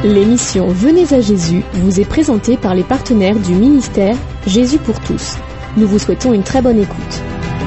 L'émission Venez à Jésus vous est présentée par les partenaires du ministère Jésus pour tous. Nous vous souhaitons une très bonne écoute.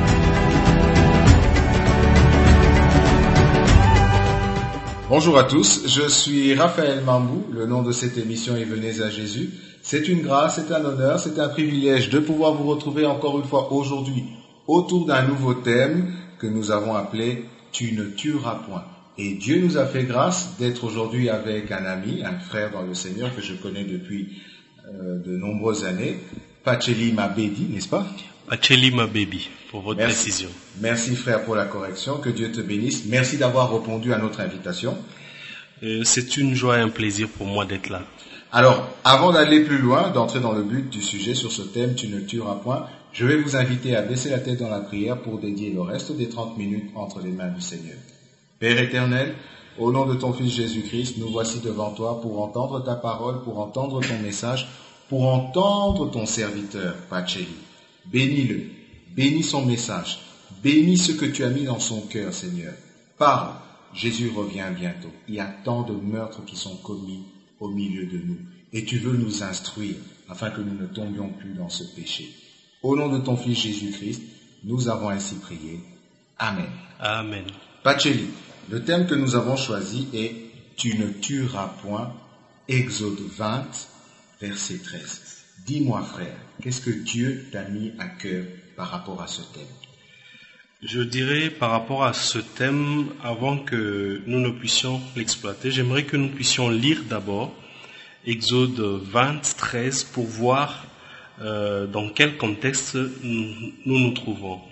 Bonjour à tous, je suis Raphaël Mambou, le nom de cette émission est Venez à Jésus. C'est une grâce, c'est un honneur, c'est un privilège de pouvoir vous retrouver encore une fois aujourd'hui autour d'un nouveau thème que nous avons appelé « Tu ne tueras point ». Et Dieu nous a fait grâce d'être aujourd'hui avec un ami, un frère dans le Seigneur que je connais depuis de nombreuses années, Pacheli Mabedi, n'est-ce pas? Pacheli Mabedi, pour votre précision. Merci frère pour la correction, que Dieu te bénisse. Merci d'avoir répondu à notre invitation. C'est une joie et un plaisir pour moi d'être là. Alors, avant d'aller plus loin, d'entrer dans le but du sujet sur ce thème, tu ne tueras point, je vais vous inviter à baisser la tête dans la prière pour dédier le reste des 30 minutes entre les mains du Seigneur. Père éternel, au nom de ton Fils Jésus-Christ, nous voici devant toi pour entendre ta parole, pour entendre ton message, pour entendre ton serviteur, Pacheli. Bénis-le, bénis son message, bénis ce que tu as mis dans son cœur, Seigneur. Parle, Jésus revient bientôt. Il y a tant de meurtres qui sont commis au milieu de nous, et tu veux nous instruire afin que nous ne tombions plus dans ce péché. Au nom de ton Fils Jésus-Christ, nous avons ainsi prié. Amen. Amen. Pacheli, le thème que nous avons choisi est « Tu ne tueras point », Exode 20, verset 13. Dis-moi frère, qu'est-ce que Dieu t'a mis à cœur par rapport à ce thème? Je dirais par rapport à ce thème, avant que nous ne puissions l'exploiter, j'aimerais que nous puissions lire d'abord Exode 20, 13 pour voir dans quel contexte nous nous trouvons.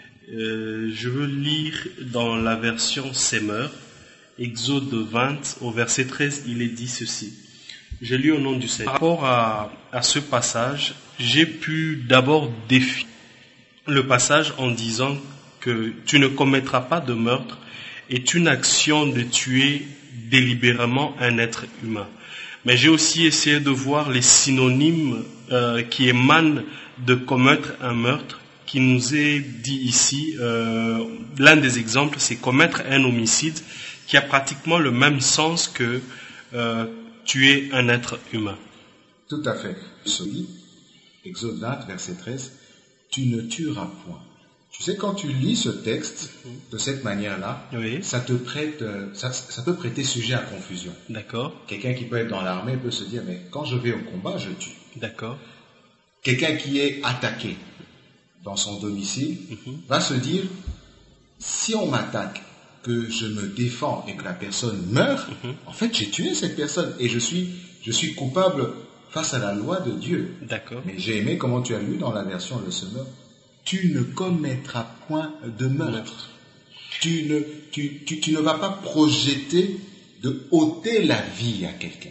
Je veux lire dans la version Semeur, Exode 20, au verset 13, il est dit ceci. Je lis au nom du Seigneur. Par rapport à ce passage, j'ai pu d'abord défier le passage en disant que tu ne commettras pas de meurtre est une action de tuer délibérément un être humain. Mais j'ai aussi essayé de voir les synonymes qui émanent de commettre un meurtre, qui nous est dit ici. L'un des exemples, c'est commettre un homicide qui a pratiquement le même sens que tuer un être humain. Tout à fait. Exode 20, verset 13, tu ne tueras point. Tu sais, quand tu lis ce texte de cette manière-là, oui. ça peut prêter sujet à confusion. D'accord. Quelqu'un qui peut être dans l'armée peut se dire, mais quand je vais au combat, je tue. D'accord. Quelqu'un qui est attaqué dans son domicile va se dire, si on m'attaque, que je me défends et que la personne meurt, en fait j'ai tué cette personne et je suis coupable face à la loi de Dieu. D'accord. Mais j'ai aimé comment tu as lu dans la version Le Semeur, tu ne commettras point de meurtre. Tu ne vas pas projeter de ôter la vie à quelqu'un.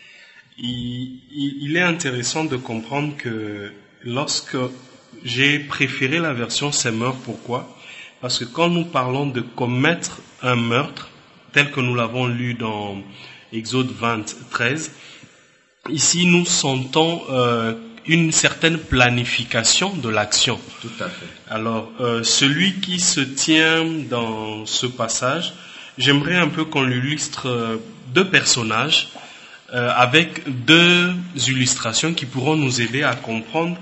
Il est intéressant de comprendre que lorsque j'ai préféré la version Semeur, pourquoi? Parce que quand nous parlons de commettre un meurtre, tel que nous l'avons lu dans Exode 20, 13, ici nous sentons une certaine planification de l'action. Tout à fait. Alors, celui qui se tient dans ce passage, j'aimerais un peu qu'on illustre deux personnages avec deux illustrations qui pourront nous aider à comprendre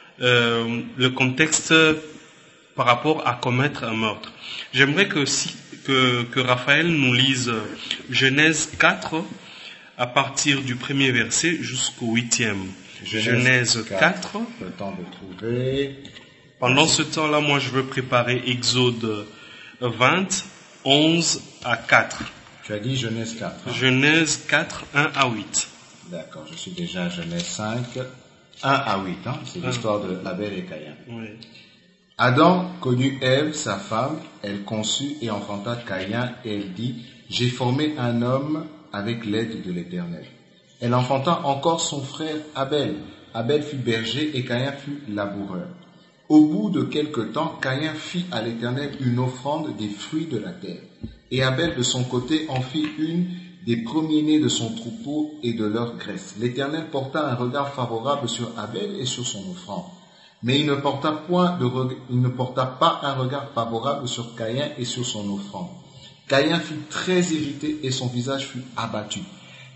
le contexte par rapport à commettre un meurtre. J'aimerais que Raphaël nous lise Genèse 4 à partir du premier verset jusqu'au 8e. Genèse 4. Le temps de trouver. Pendant ce temps-là, moi je veux préparer Exode 20, 11 à 4. Tu as dit Genèse 4. Hein? Genèse 4, 1 à 8. D'accord, je suis déjà à Genèse 5, 1 à 8. Hein? C'est l'histoire de Abel et Caïn. Oui. Adam connut Ève, sa femme, elle conçut et enfanta Caïn, et elle dit, j'ai formé un homme avec l'aide de l'Éternel. Elle enfanta encore son frère Abel. Abel fut berger et Caïn fut laboureur. Au bout de quelque temps, Caïn fit à l'Éternel une offrande des fruits de la terre. Et Abel de son côté en fit une des premiers-nés de son troupeau et de leur graisse. L'Éternel porta un regard favorable sur Abel et sur son offrande. Mais il ne porta pas un regard favorable sur Caïn et sur son offrande. Caïn fut très irrité et son visage fut abattu.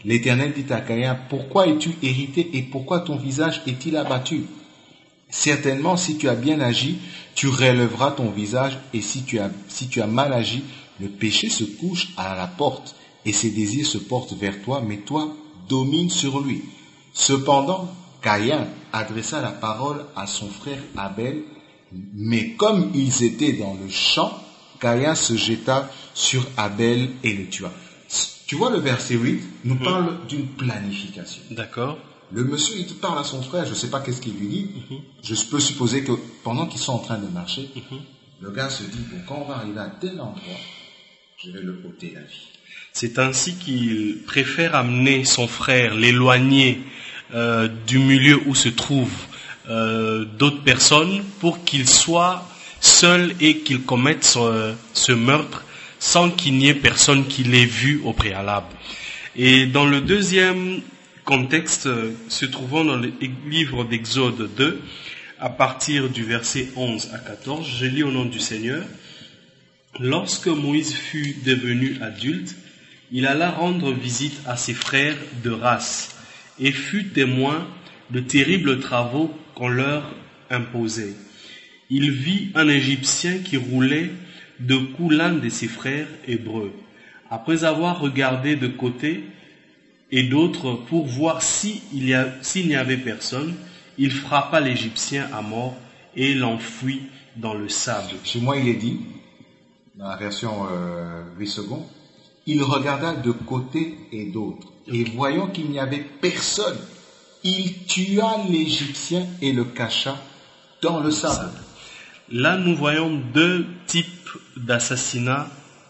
L'Éternel dit à Caïn, pourquoi es-tu irrité et pourquoi ton visage est-il abattu? Certainement, si tu as bien agi, tu relèveras ton visage, et si tu as mal agi, le péché se couche à la porte, et ses désirs se portent vers toi, mais toi, domine sur lui. Cependant, Caïn adressa la parole à son frère Abel, mais comme ils étaient dans le champ, Caïn se jeta sur Abel et le tua. Tu vois, le verset 8 nous parle d'une planification. D'accord. Le monsieur, il parle à son frère, je ne sais pas qu'est-ce qu'il lui dit. Je peux supposer que pendant qu'ils sont en train de marcher, le gars se dit, bon, quand on va arriver à tel endroit, je vais le ôter la vie. C'est ainsi qu'il préfère amener son frère, l'éloigner du milieu où se trouvent d'autres personnes pour qu'il soit seul et qu'il commette ce meurtre sans qu'il n'y ait personne qui l'ait vu au préalable. Et dans le deuxième contexte, se trouvant dans le livre d'Exode 2, à partir du verset 11 à 14, je lis au nom du Seigneur. Lorsque Moïse fut devenu adulte, il alla rendre visite à ses frères de race et fut témoin de terribles travaux qu'on leur imposait. Il vit un Égyptien qui roulait de coups l'un de ses frères hébreux. Après avoir regardé de côté et d'autre pour voir s'il n'y avait personne, il frappa l'Égyptien à mort et l'enfuit dans le sable. Chez moi, il est dit, dans la version 8 secondes, il regarda de côté et d'autre, et voyant qu'il n'y avait personne, il tua l'Égyptien et le cacha dans le sable. Là, nous voyons deux types d'assassinats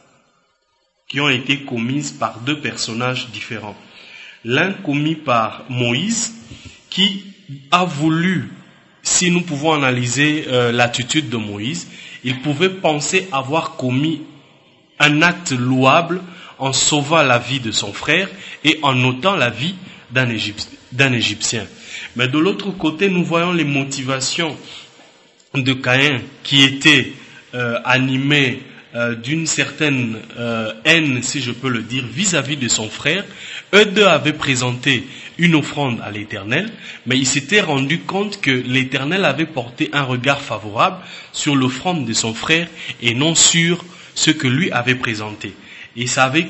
qui ont été commis par deux personnages différents. L'un commis par Moïse, qui a voulu, si nous pouvons analyser l'attitude de Moïse, il pouvait penser avoir commis un acte louable en sauvant la vie de son frère et en ôtant la vie d'un Égyptien. Mais de l'autre côté, nous voyons les motivations de Caïn qui étaient animées d'une certaine haine, si je peux le dire, vis-à-vis de son frère. Eux deux avaient présenté une offrande à l'Éternel, mais ils s'étaient rendus compte que l'Éternel avait porté un regard favorable sur l'offrande de son frère et non sur ce que lui avait présenté. Et ça avait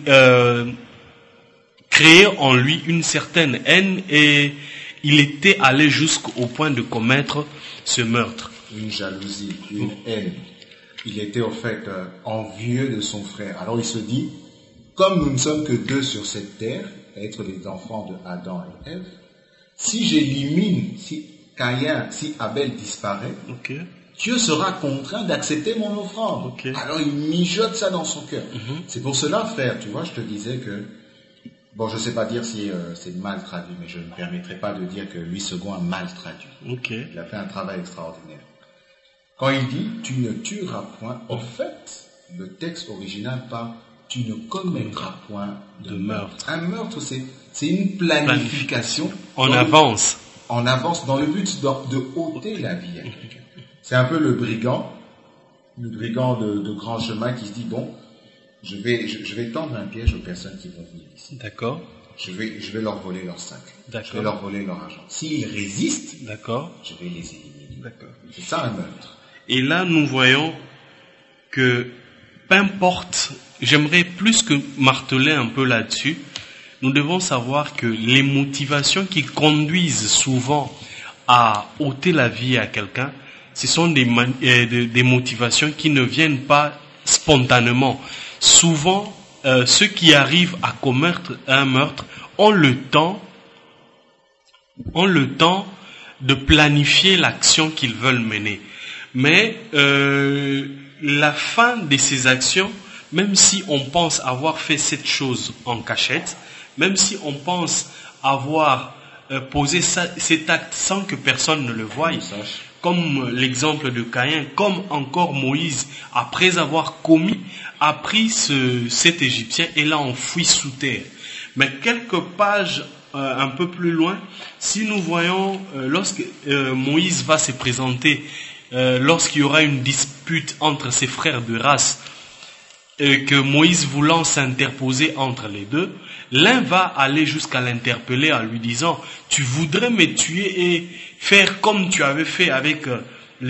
créé en lui une certaine haine et il était allé jusqu'au point de commettre ce meurtre. Une jalousie, une haine. Il était au fait envieux de son frère. Alors il se dit, comme nous ne sommes que deux sur cette terre, être les enfants de Adam et Ève, si j'élimine, si Abel disparaît, Dieu sera contraint d'accepter mon offrande. Alors il mijote ça dans son cœur. C'est pour cela, frère, tu vois, je te disais que, bon, je ne sais pas dire si c'est mal traduit, mais je ne me permettrai pas de dire que Louis II a mal traduit. Il a fait un travail extraordinaire. Quand il dit « tu ne tueras point », en fait, le texte original parle « tu ne commettras point de meurtre ». Un meurtre, c'est une planification. En avance. En avance, dans le but de ôter la vie à quelqu'un. C'est un peu le brigand de grand chemin qui se dit « bon, je vais tendre un piège aux personnes qui vont venir ici. D'accord. Je vais leur voler leur sac. D'accord. Je vais leur voler leur argent. S'ils résistent, d'accord, je vais les éliminer. » D'accord. C'est ça un meurtre. Et là, nous voyons que, peu importe, j'aimerais plus que marteler un peu là-dessus, nous devons savoir que les motivations qui conduisent souvent à ôter la vie à quelqu'un, ce sont des motivations qui ne viennent pas spontanément. Souvent, ceux qui arrivent à commettre un meurtre ont le temps de planifier l'action qu'ils veulent mener. Mais la fin de ces actions, même si on pense avoir fait cette chose en cachette, même si on pense avoir posé cet acte sans que personne ne le voie, comme l'exemple de Caïn, comme encore Moïse, après avoir a pris cet Égyptien et l'a enfoui sous terre. Mais quelques pages un peu plus loin, si nous voyons lorsque Moïse va se présenter, lorsqu'il y aura une dispute entre ses frères de race, que Moïse voulant s'interposer entre les deux, l'un va aller jusqu'à l'interpeller en lui disant « Tu voudrais me tuer et faire comme tu avais fait avec l'Égyptien. »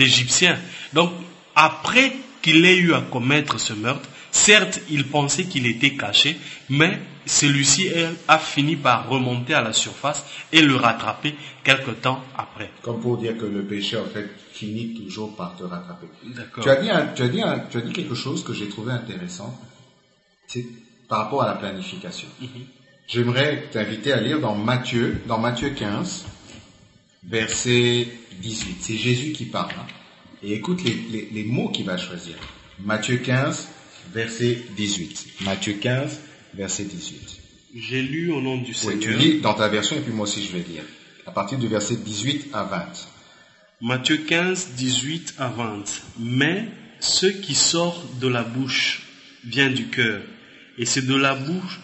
Donc, après qu'il ait eu à commettre ce meurtre, certes, il pensait qu'il était caché, mais celui-ci a fini par remonter à la surface et le rattraper quelque temps après. Comme pour dire que le péché, en fait, finit toujours par te rattraper. D'accord. Tu as dit quelque chose que j'ai trouvé intéressant, c'est par rapport à la planification. J'aimerais t'inviter à lire dans Matthieu 15, verset 18. C'est Jésus qui parle. Hein. Et écoute les mots qu'il va choisir. Matthieu 15, verset 18. Matthieu 15, verset 18. J'ai lu au nom du Seigneur. Oui, tu lis dans ta version et puis moi aussi je vais lire. À partir du verset 18 à 20. Matthieu 15, 18 à 20. Mais ce qui sort de la bouche vient du cœur. Et c'est de la bouche,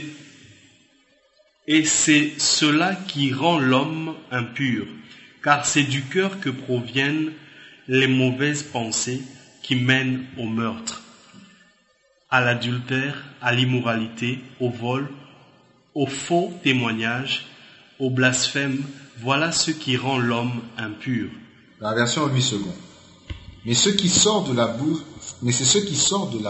c'est cela qui rend l'homme impur. Car c'est du cœur que proviennent les mauvaises pensées qui mènent au meurtre, à l'adultère, à l'immoralité, au vol, au faux témoignage, au blasphème. Voilà ce qui rend l'homme impur. La version 8 secondes. Mais ce qui sort de la bouche, mais ce qui sort de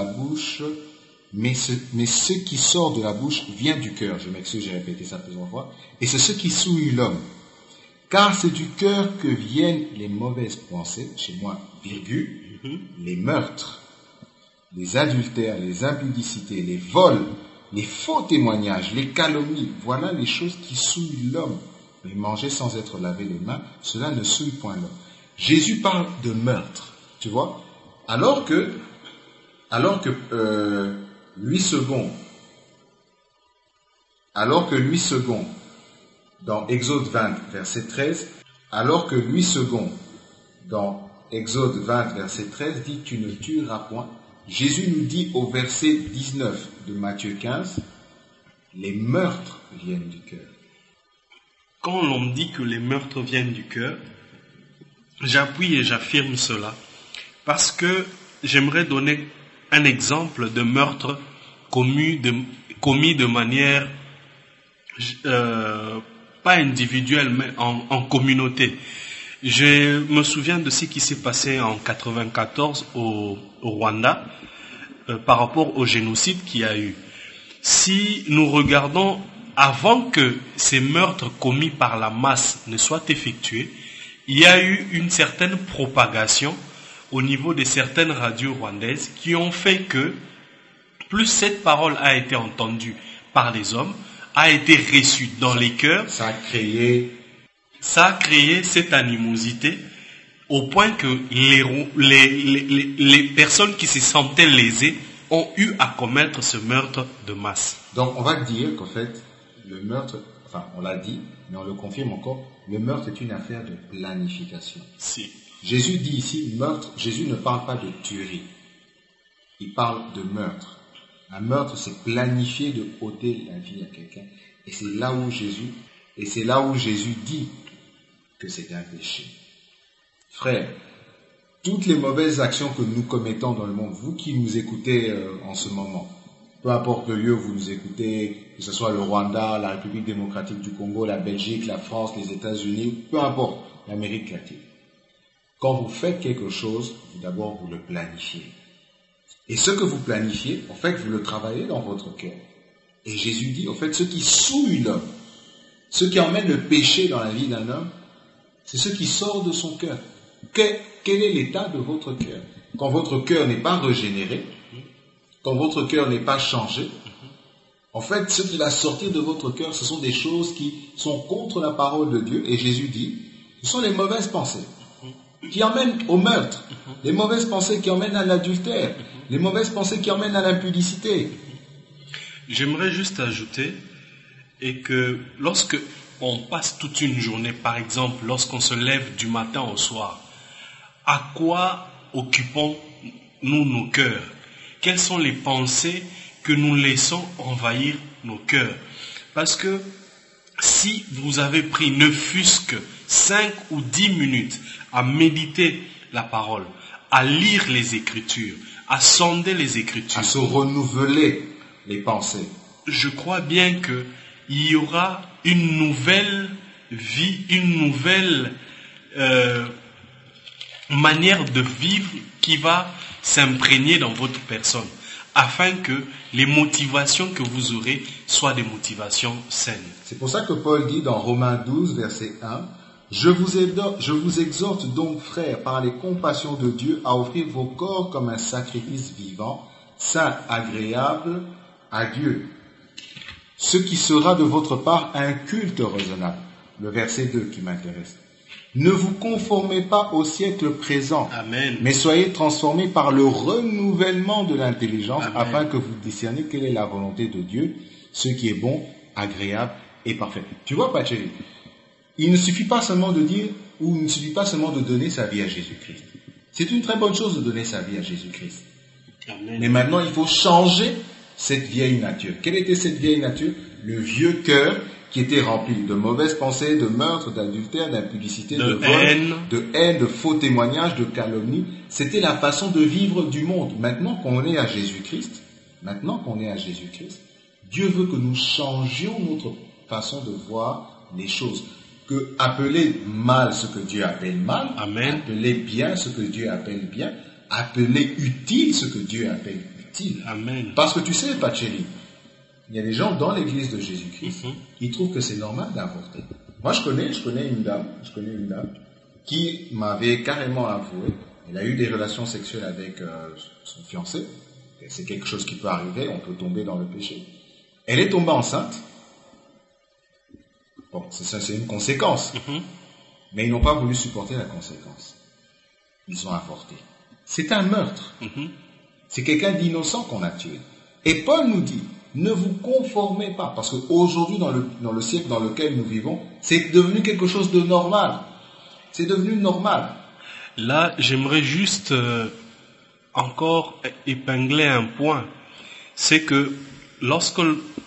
la bouche vient du cœur. Je m'excuse, j'ai répété ça plusieurs fois. Et c'est ce qui souille l'homme. Car c'est du cœur que viennent les mauvaises pensées, chez moi, virgule, les meurtres, les adultères, les impudicités, les vols, les faux témoignages, les calomnies. Voilà les choses qui souillent l'homme. Mais manger sans être lavé les mains, cela ne souille point l'homme. Jésus parle de meurtre, tu vois, alors que 8 secondes dans Exode 20, verset 13, alors que 8 secondes dans Exode 20, verset 13 dit « Tu ne tueras point », Jésus nous dit au verset 19 de Matthieu 15 « Les meurtres viennent du cœur ». Quand l'on dit que les meurtres viennent du cœur, j'appuie et j'affirme cela parce que j'aimerais donner un exemple de meurtre commis de manière pas individuelle mais en communauté. Je me souviens de ce qui s'est passé en 1994 au Rwanda par rapport au génocide qu'il y a eu. Si nous regardons avant que ces meurtres commis par la masse ne soient effectués, il y a eu une certaine propagation au niveau de certaines radios rwandaises qui ont fait que plus cette parole a été entendue par les hommes, a été reçue dans les cœurs, ça a créé cette animosité au point que les personnes qui se sentaient lésées ont eu à commettre ce meurtre de masse. Donc on va dire qu'en fait, le meurtre, enfin on l'a dit, mais on le confirme encore, le meurtre est une affaire de planification. Si. Jésus dit ici meurtre, Jésus ne parle pas de tuerie, il parle de meurtre. Un meurtre, c'est planifier de ôter la vie à quelqu'un. Et c'est là où Jésus dit que c'est un péché. Frère, toutes les mauvaises actions que nous commettons dans le monde, vous qui nous écoutez en ce moment, peu importe le lieu où vous nous écoutez, que ce soit le Rwanda, la République démocratique du Congo, la Belgique, la France, les États-Unis, peu importe, l'Amérique latine. Quand vous faites quelque chose, d'abord vous le planifiez. Et ce que vous planifiez, en fait, vous le travaillez dans votre cœur. Et Jésus dit, en fait, ce qui souille l'homme, ce qui emmène le péché dans la vie d'un homme, c'est ce qui sort de son cœur. Quel est l'état de votre cœur? Quand votre cœur n'est pas régénéré, quand votre cœur n'est pas changé, en fait, ce qui va sortir de votre cœur, ce sont des choses qui sont contre la parole de Dieu. Et Jésus dit, ce sont les mauvaises pensées qui emmènent au meurtre, les mauvaises pensées qui emmènent à l'adultère, les mauvaises pensées qui emmènent à l'impudicité. J'aimerais juste ajouter et que lorsque on passe toute une journée, par exemple, lorsqu'on se lève du matin au soir, à quoi occupons-nous nos cœurs? Quelles sont les pensées que nous laissons envahir nos cœurs? Parce que si vous avez pris ne fût-ce que 5 ou 10 minutes à méditer la parole, à lire les Écritures, à sonder les Écritures, à se renouveler les pensées. je crois bien que il y aura une nouvelle vie, une nouvelle manière de vivre qui va s'imprégner dans votre personne, afin que les motivations que vous aurez soient des motivations saines. C'est pour ça que Paul dit dans Romains 12, verset 1, « Je vous exhorte donc, frères, par les compassions de Dieu, à offrir vos corps comme un sacrifice vivant, saint, agréable à Dieu, ce qui sera de votre part un culte raisonnable. » Le verset 2 qui m'intéresse. « Ne vous conformez pas au siècle présent, Amen. mais soyez transformés par le renouvellement de l'intelligence, Amen. afin que vous discerniez quelle est la volonté de Dieu, ce qui est bon, agréable et parfait. » Tu vois, Pacheli, il ne suffit pas seulement de dire, ou il ne suffit pas seulement de donner sa vie à Jésus-Christ. C'est une très bonne chose de donner sa vie à Jésus-Christ. Amen. Mais maintenant, il faut changer cette vieille nature. Quelle était cette vieille nature? Le vieux cœur qui était rempli de mauvaises pensées, de meurtres, d'adultère, d'impudicité, de vol, de faux témoignages, de calomnie. C'était la façon de vivre du monde. Maintenant qu'on est à Jésus-Christ, Dieu veut que nous changions notre façon de voir les choses. Que appeler mal ce que Dieu appelle mal, Amen. Appeler bien ce que Dieu appelle bien, appeler utile ce que Dieu appelle utile. Amen. Parce que tu sais, Pacheli, il y a des gens dans l'église de Jésus-Christ qui trouvent que c'est normal d'avorter. Moi, je connais une dame qui m'avait carrément avoué, elle a eu des relations sexuelles avec son fiancé. C'est quelque chose qui peut arriver, on peut tomber dans le péché. Elle est tombée enceinte. Bon, c'est une conséquence. Mais ils n'ont pas voulu supporter la conséquence. Ils ont avorté. C'est un meurtre. C'est quelqu'un d'innocent qu'on a tué. Et Paul nous dit, ne vous conformez pas, parce qu'aujourd'hui, dans le siècle dans lequel nous vivons, c'est devenu quelque chose de normal. C'est devenu normal. Là, j'aimerais juste encore épingler un point. C'est que lorsque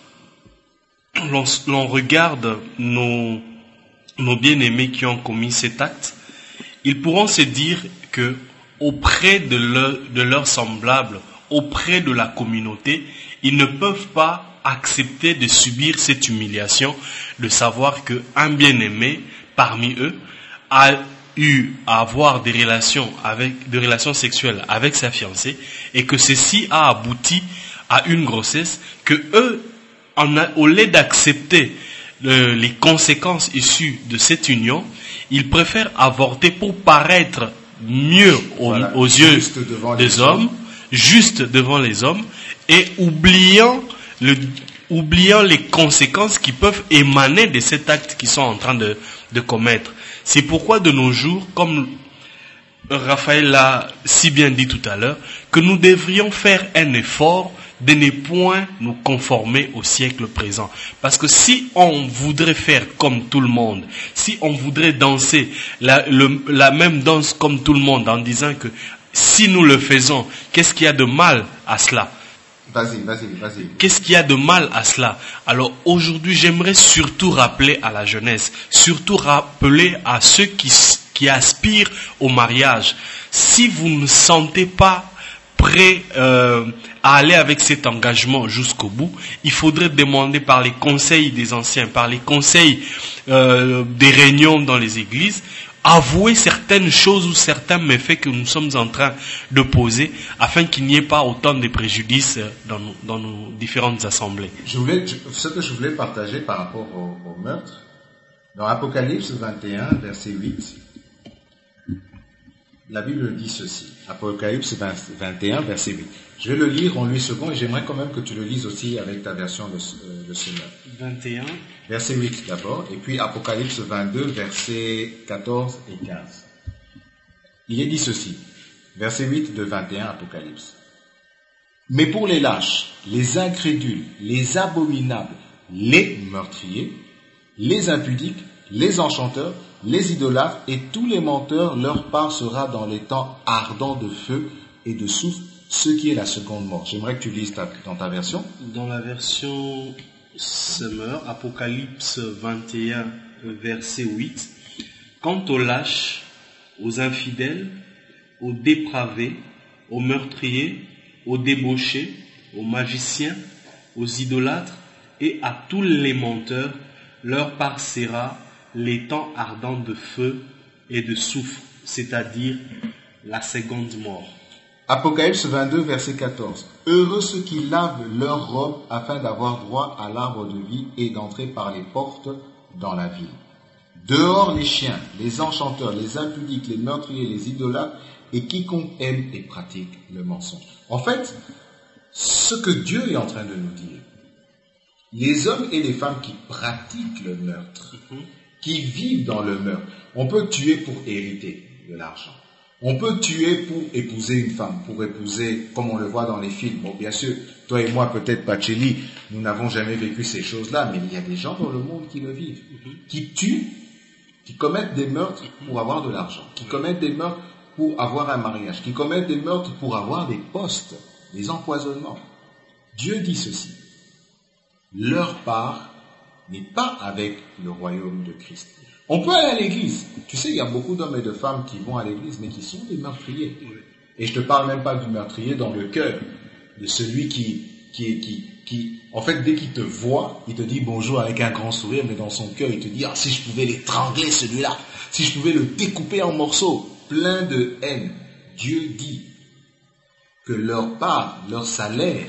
l'on regarde nos bien-aimés qui ont commis cet acte, ils pourront se dire que auprès de leurs semblables, auprès de la communauté, ils ne peuvent pas accepter de subir cette humiliation, de savoir qu'un bien-aimé parmi eux a eu à avoir des relations sexuelles avec sa fiancée et que ceci a abouti à une grossesse, que eux, au lieu d'accepter les conséquences issues de cette union, ils préfèrent avorter pour paraître mieux aux yeux des hommes, juste devant les hommes, et oubliant les conséquences qui peuvent émaner de cet acte qu'ils sont en train de commettre. C'est pourquoi de nos jours, comme Raphaël l'a si bien dit tout à l'heure, que nous devrions faire un effort de ne point nous conformer au siècle présent. Parce que si on voudrait faire comme tout le monde, si on voudrait danser la même danse comme tout le monde en disant que si nous le faisons, qu'est-ce qu'il y a de mal à cela? Vas-y. Qu'est-ce qu'il y a de mal à cela? Alors aujourd'hui, j'aimerais surtout rappeler à la jeunesse, surtout rappeler à ceux qui aspirent au mariage. Si vous ne sentez pas prêt à aller avec cet engagement jusqu'au bout, il faudrait demander par les conseils des anciens, par les conseils des réunions dans les églises, avouer certaines choses ou certains méfaits que nous sommes en train de poser afin qu'il n'y ait pas autant de préjudices dans nos différentes assemblées. Ce que je voulais partager par rapport au meurtre, dans Apocalypse 21, verset 8, la Bible dit ceci. Apocalypse 21, verset 8. Je vais le lire en 8 secondes et j'aimerais quand même que tu le lises aussi avec ta version de Seigneur. 21. Verset 8 d'abord, et puis Apocalypse 22, versets 14 et 15. Il est dit ceci, verset 8 de 21, Apocalypse. Mais pour les lâches, les incrédules, les abominables, les meurtriers, les impudiques, les enchanteurs, les idolâtres et tous les menteurs, leur part sera dans les temps ardents de feu et de soufre, ce qui est la seconde mort. J'aimerais que tu lises dans ta version. Dans la version Summer, Apocalypse 21, verset 8. Quant aux lâches, aux infidèles, aux dépravés, aux meurtriers, aux débauchés, aux magiciens, aux idolâtres et à tous les menteurs, leur part sera l'étang ardent de feu et de soufre, c'est-à-dire la seconde mort. Apocalypse 22, verset 14. Heureux ceux qui lavent leurs robes afin d'avoir droit à l'arbre de vie et d'entrer par les portes dans la ville. Dehors les chiens, les enchanteurs, les impudiques, les meurtriers, les idolâtres et quiconque aime et pratique le mensonge. En fait, ce que Dieu est en train de nous dire, les hommes et les femmes qui pratiquent le meurtre, qui vivent dans le meurtre, on peut tuer pour hériter de l'argent. On peut tuer pour épouser une femme, pour épouser, comme on le voit dans les films. Bon, bien sûr, toi et moi, peut-être, Pacheli, nous n'avons jamais vécu ces choses-là, mais il y a des gens dans le monde qui le vivent, qui tuent, qui commettent des meurtres pour avoir de l'argent, qui commettent des meurtres pour avoir un mariage, qui commettent des meurtres pour avoir des postes, des empoisonnements. Dieu dit ceci. Leur part n'est pas avec le royaume de Christ. On peut aller à l'église. Tu sais, il y a beaucoup d'hommes et de femmes qui vont à l'église, mais qui sont des meurtriers. Et je te parle même pas du meurtrier dans le cœur, de celui qui, en fait, dès qu'il te voit, il te dit bonjour avec un grand sourire, mais dans son cœur, il te dit, ah, si je pouvais l'étrangler celui-là, si je pouvais le découper en morceaux, plein de haine. Dieu dit que leur part, leur salaire,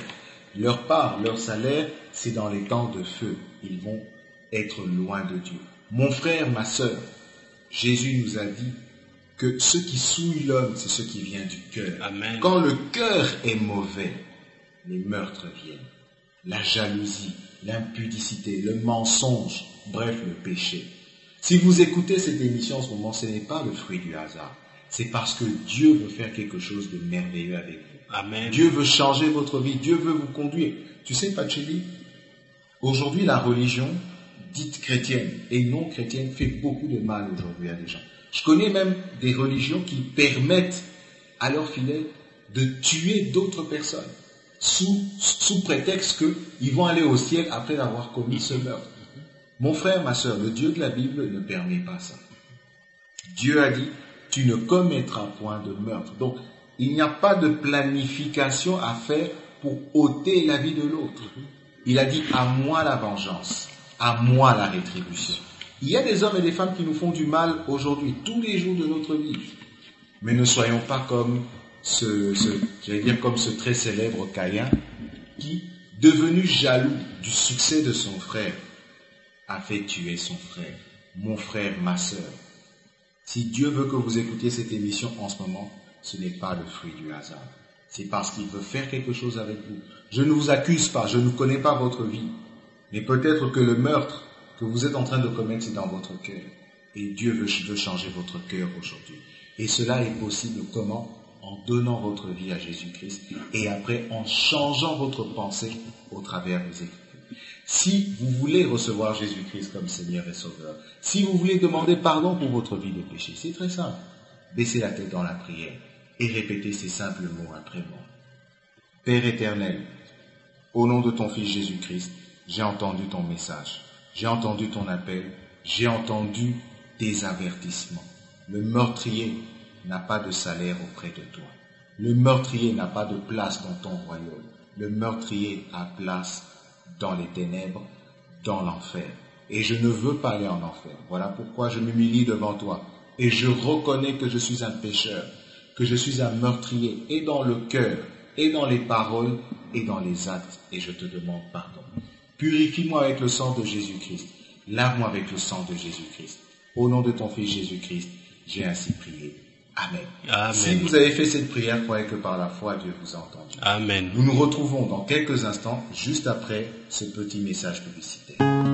c'est dans les temps de feu. Ils vont être loin de Dieu. Mon frère, ma sœur, Jésus nous a dit que ce qui souille l'homme, c'est ce qui vient du cœur. Amen. Quand le cœur est mauvais, les meurtres viennent. La jalousie, l'impudicité, le mensonge, bref, le péché. Si vous écoutez cette émission en ce moment, ce n'est pas le fruit du hasard. C'est parce que Dieu veut faire quelque chose de merveilleux avec vous. Amen. Dieu veut changer votre vie. Dieu veut vous conduire. Tu sais, Pacheli, aujourd'hui, la religion dite chrétienne et non chrétienne fait beaucoup de mal aujourd'hui à des gens. Je connais même des religions qui permettent à leurs fidèles de tuer d'autres personnes sous prétexte qu'ils vont aller au ciel après avoir commis ce meurtre. Mon frère, ma sœur, le Dieu de la Bible ne permet pas ça. Dieu a dit, tu ne commettras point de meurtre. Donc, il n'y a pas de planification à faire pour ôter la vie de l'autre. Il a dit, à moi la vengeance. À moi la rétribution. Il y a des hommes et des femmes qui nous font du mal aujourd'hui, tous les jours de notre vie. Mais ne soyons pas comme comme ce très célèbre Caïn, qui, devenu jaloux du succès de son frère, a fait tuer son frère. Mon frère, ma sœur. Si Dieu veut que vous écoutiez cette émission en ce moment, ce n'est pas le fruit du hasard. C'est parce qu'il veut faire quelque chose avec vous. Je ne vous accuse pas, je ne connais pas votre vie. Mais peut-être que le meurtre que vous êtes en train de commettre, c'est dans votre cœur. Et Dieu veut changer votre cœur aujourd'hui. Et cela est possible comment? En donnant votre vie à Jésus-Christ et après en changeant votre pensée au travers des Écritures. Si vous voulez recevoir Jésus-Christ comme Seigneur et Sauveur, si vous voulez demander pardon pour votre vie de péché, c'est très simple. Baissez la tête dans la prière et répétez ces simples mots après moi. Père éternel, au nom de ton Fils Jésus-Christ, j'ai entendu ton message, j'ai entendu ton appel, j'ai entendu tes avertissements. Le meurtrier n'a pas de salaire auprès de toi. Le meurtrier n'a pas de place dans ton royaume. Le meurtrier a place dans les ténèbres, dans l'enfer. Et je ne veux pas aller en enfer. Voilà pourquoi je m'humilie devant toi. Et je reconnais que je suis un pécheur, que je suis un meurtrier, et dans le cœur, et dans les paroles, et dans les actes. Et je te demande pardon. Purifie-moi avec le sang de Jésus-Christ. Lave-moi avec le sang de Jésus-Christ. Au nom de ton Fils Jésus-Christ, j'ai ainsi prié. Amen. Amen. Si vous avez fait cette prière, croyez que par la foi, Dieu vous a entendu. Amen. Nous nous retrouvons dans quelques instants, juste après ce petit message publicitaire.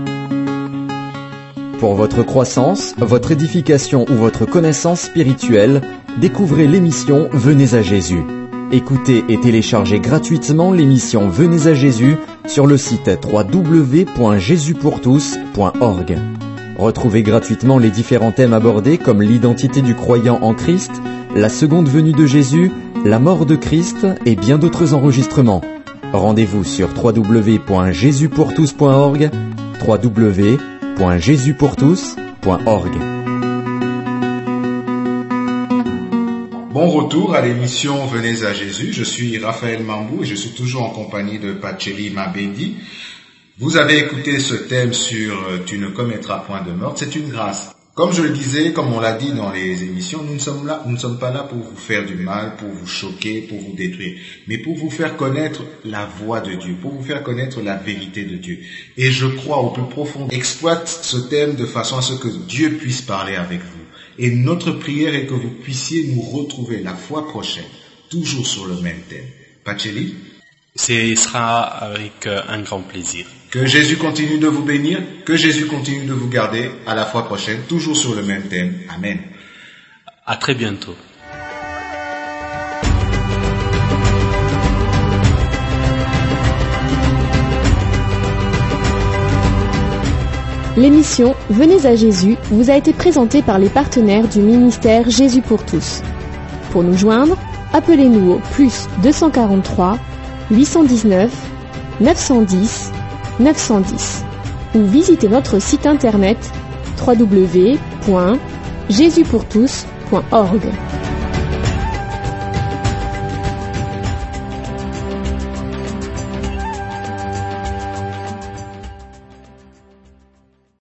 Pour votre croissance, votre édification ou votre connaissance spirituelle, découvrez l'émission Venez à Jésus. Écoutez et téléchargez gratuitement l'émission Venez à Jésus sur le site www.jesuspourtous.org. Retrouvez gratuitement les différents thèmes abordés comme l'identité du croyant en Christ, la seconde venue de Jésus, la mort de Christ et bien d'autres enregistrements. Rendez-vous sur www.jesuspourtous.org, www.jesuspourtous.org. Bon retour à l'émission Venez à Jésus. Je suis Raphaël Mambou et je suis toujours en compagnie de Pacheli Mabedi. Vous avez écouté ce thème sur « Tu ne commettras point de meurtre ». C'est une grâce. Comme je le disais, comme on l'a dit dans les émissions, nous ne sommes pas là pour vous faire du mal, pour vous choquer, pour vous détruire, mais pour vous faire connaître la voix de Dieu, pour vous faire connaître la vérité de Dieu. Et je crois au plus profond, exploite ce thème de façon à ce que Dieu puisse parler avec vous. Et notre prière est que vous puissiez nous retrouver la fois prochaine, toujours sur le même thème. Pacheli? Ce sera avec un grand plaisir. Que Jésus continue de vous bénir, que Jésus continue de vous garder. À la fois prochaine, toujours sur le même thème. Amen. À très bientôt. L'émission Venez à Jésus vous a été présentée par les partenaires du ministère Jésus pour tous. Pour nous joindre, appelez-nous au +243 819 910 910 ou visitez notre site internet www.jesuspourtous.org.